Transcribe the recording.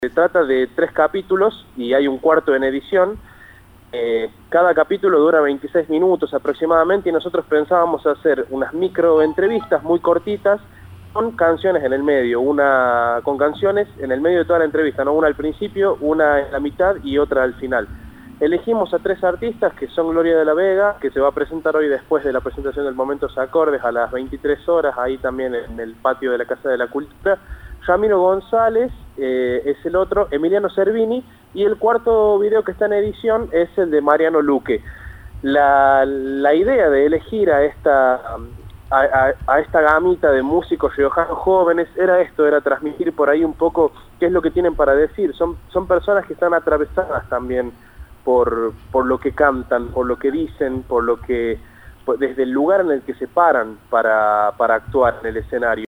Se trata de 3 capítulos y hay un cuarto en edición. Cada capítulo dura 26 minutos aproximadamente y nosotros pensábamos hacer unas micro entrevistas muy cortitas con canciones en el medio, con canciones en el medio de toda la entrevista, ¿no? Una al principio, una en la mitad y otra al final. Elegimos a 3 artistas que son Gloria de la Vega, que se va a presentar hoy después de la presentación del Momentos Acordes a las 23 horas, ahí también en el patio de la Casa de la Cultura. Ramiro González es el otro, Emiliano Cervini, y el cuarto video que está en edición es el de Mariano Luque. La idea de elegir a esta gamita de músicos riojanos jóvenes era transmitir por ahí un poco qué es lo que tienen para decir. Son personas que están atravesadas también por lo que cantan, por lo que dicen, desde el lugar en el que se paran para actuar en el escenario.